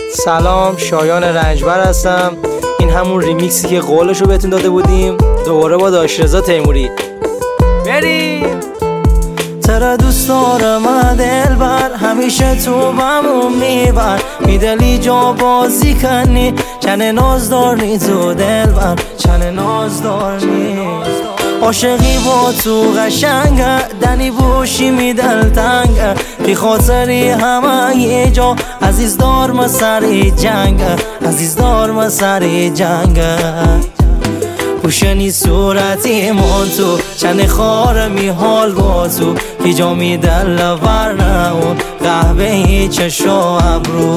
سلام، شایان رنجبر هستم. این همون ریمیکسی که قولشو بهتون داده بودیم، دوباره با داشرزا تیموری. بریم. ترا دوست دارم دلبر، همیشه تو بمون میبر، میدلی جا بازی کنی، چنه ناز دارنی تو دلبر، چنه ناز دارنی. عاشقی با تو قشنگه، دنی بوشی میدل تنگه، بی خاطری همه یه جا، عزیز دار ما سری جنگه، عزیز دار ما سری جنگه. پوشنی صورتی من تو، چند خار می حال با تو، کی جا می دل ورنه اون قهوه چشو ابرو.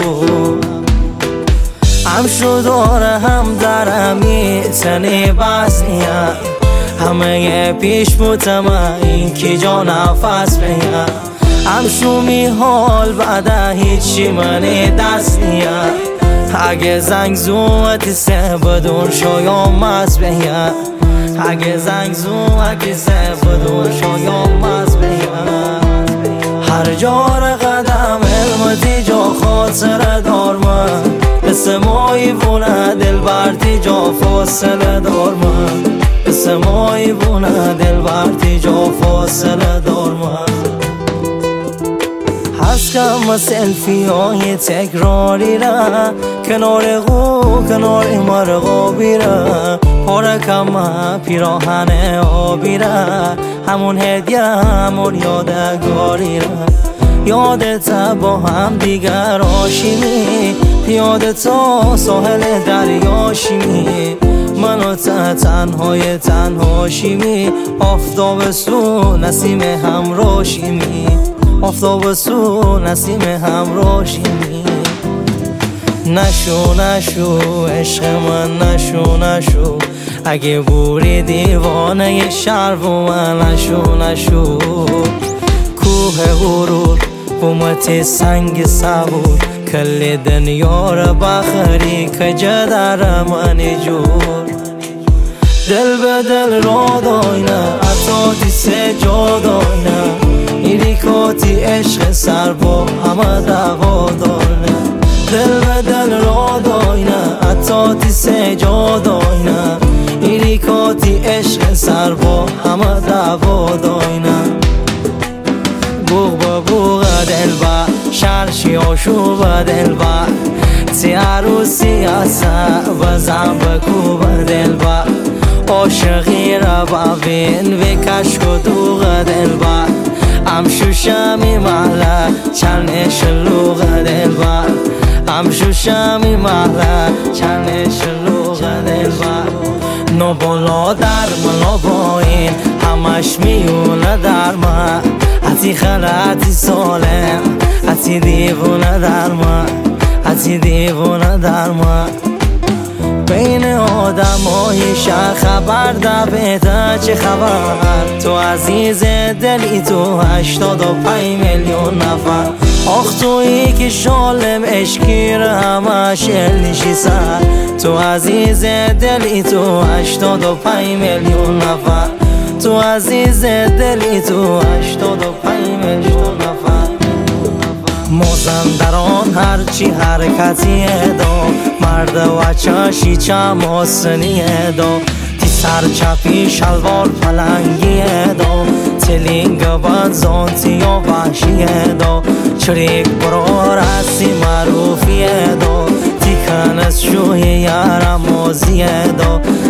هم شو داره هم درمی تنی بسنیه، همه پیش بودم این کی جا نفس بیم. هم شو می حال بعده هیچی منی دست نیه، اگه زنگ زومتی سه بدون شایم از بیم، اگه زنگ زومتی سه بدون شایم از بیم. هر جار قدم علمتی جا خاطر دار من، مثل مایی بونه دل برتی جا فاصله دار من، مثل مایی بونه دل برتی جا فاصله دار من. هست کم سلفی های تکراری را، کنار کنار مرغابی را، پارکم پیراهن آبی را، همون هدیه همون یادگاری را. یادت با هم دیگر آشیمی، پیاده تا ساحل دریاشیمی، منو تنهای تنها شیمی، آفتاب سو نسیم همراه شیمی، آفتاب سو نسیم همراه شیمی. نشو نشو عشق من، نشو نشو، اگه بوری دیوانه شرب و من، نشو نشو. کوه غرور بومت سنگ صبور، کل دنیا را بخری که جدر من جور. دل به دل را داینه اتاتی سه جا داینه، ایری کاتی عشق سر با همه دوا دارنه. دل به دل را داینه اتاتی سه جا داینه، ایری کاتی عشق سر با همه دوا داینه. بوغ با بوغ دل با شرشی آشو با دل با، تی عروسی اصا بزن بکو با دل با، عاشقی را ببین و کشک و دوغ دل با، ام شوشمی محله چند شلوغ دل با، ام شوشمی محله چند شلوغ دل با. نو بالا در ملا باین همش میونه در ما، حتی خلطی سالم حتی دیوونه در ما، حتی دیوونه در ما. بین آدم هایش خبر ده بهتر چه خبر، تو عزیز دلی تو 85 میلیون نفر. آخ تویی که شالم عشقی را همش النشی سر، تو عزیز دلی تو 85 میلیون نفر، تو عزیز دلی تو 85 میلیون نفر. مازندران هرچی حرکتی دا، مرد و چشی چم آسنی دا، تی سر چپی شلوار پلنگی دا، تلینگ بد زانتی یا وحشی دا، چریک برار هستی معروفی دا، تی کنس شوی یارم مازی دا،